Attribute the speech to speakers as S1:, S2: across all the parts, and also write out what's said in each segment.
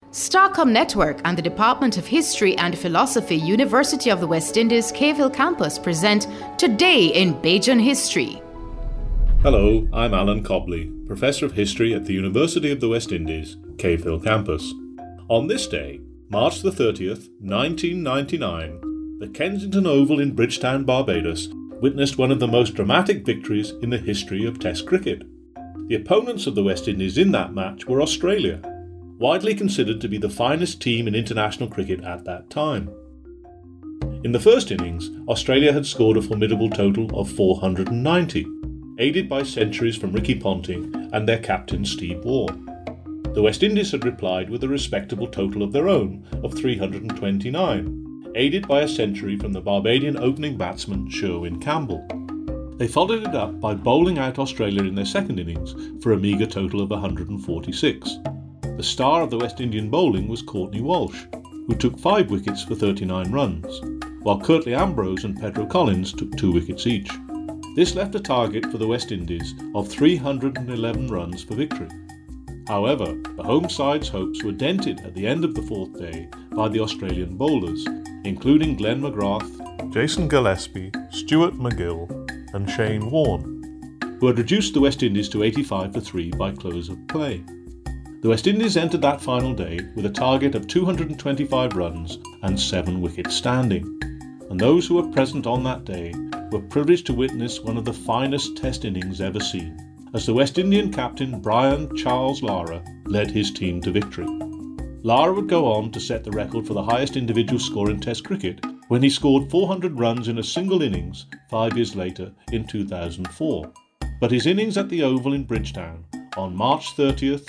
S1: Starcom Network and the Department of History and Philosophy, University of the West Indies, Cave Hill Campus present Today in Bajan History.
S2: Hello, I'm Alan Cobley, Professor of History at the University of the West Indies, Cave Hill Campus. On this day, March the 30th, 1999, the Kensington Oval in Bridgetown, Barbados, witnessed one of the most dramatic victories in the history of Test cricket. The opponents of the West Indies in that match were Australia, widely considered to be the finest team in international cricket at that time. In the first innings, Australia had scored a formidable total of 490, aided by centuries from Ricky Ponting and their captain Steve Waugh. The West Indies had replied with a respectable total of their own of 329, aided by a century from the Barbadian opening batsman Sherwin Campbell. They followed it up by bowling out Australia in their second innings for a meagre total of 146. The star of the West Indian bowling was Courtney Walsh, who took 5 wickets for 39 runs, while Curtly Ambrose and Pedro Collins took 2 wickets each. This left a target for the West Indies of 311 runs for victory. However, the home side's hopes were dented at the end of the fourth day by the Australian bowlers, including Glenn McGrath, Jason Gillespie, Stuart MacGill and Shane Warne, who had reduced the West Indies to 85 for 3 by close of play. The West Indies entered that final day with a target of 225 runs and 7 wickets standing, and those who were present on that day were privileged to witness one of the finest Test innings ever seen, as the West Indian captain Brian Charles Lara led his team to victory. Lara would go on to set the record for the highest individual score in Test cricket when he scored 400 runs in a single innings 5 years later in 2004. But his innings at the Oval in Bridgetown on March 30th,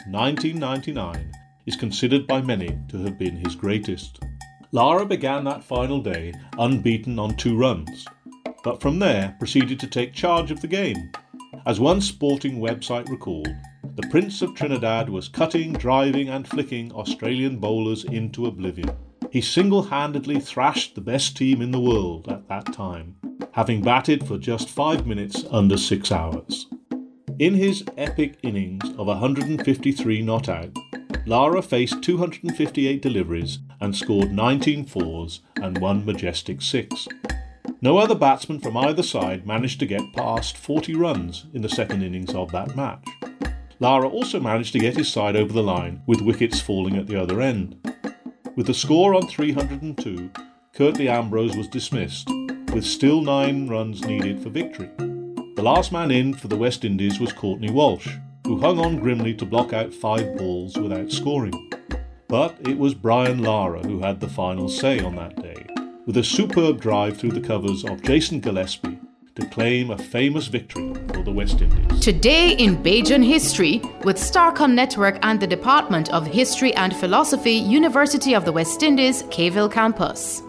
S2: 1999 is considered by many to have been his greatest. Lara began that final day unbeaten on 2 runs, but from there proceeded to take charge of the game. As one sporting website recalled, the Prince of Trinidad was cutting, driving and flicking Australian bowlers into oblivion. He single-handedly thrashed the best team in the world at that time, having batted for just 5 minutes under 6 hours. In his epic innings of 153 not out, Lara faced 258 deliveries and scored 19 fours and 1 majestic 6. No other batsman from either side managed to get past 40 runs in the second innings of that match. Lara also managed to get his side over the line with wickets falling at the other end. With the score on 302, Curtly Ambrose was dismissed, with still 9 runs needed for victory. The last man in for the West Indies was Courtney Walsh, who hung on grimly to block out 5 balls without scoring. But it was Brian Lara who had the final say on that day, with a superb drive through the covers of Jason Gillespie to claim a famous victory for the West Indies.
S1: Today in Bajan History with Starcom Network and the Department of History and Philosophy, University of the West Indies, Cave Hill Campus.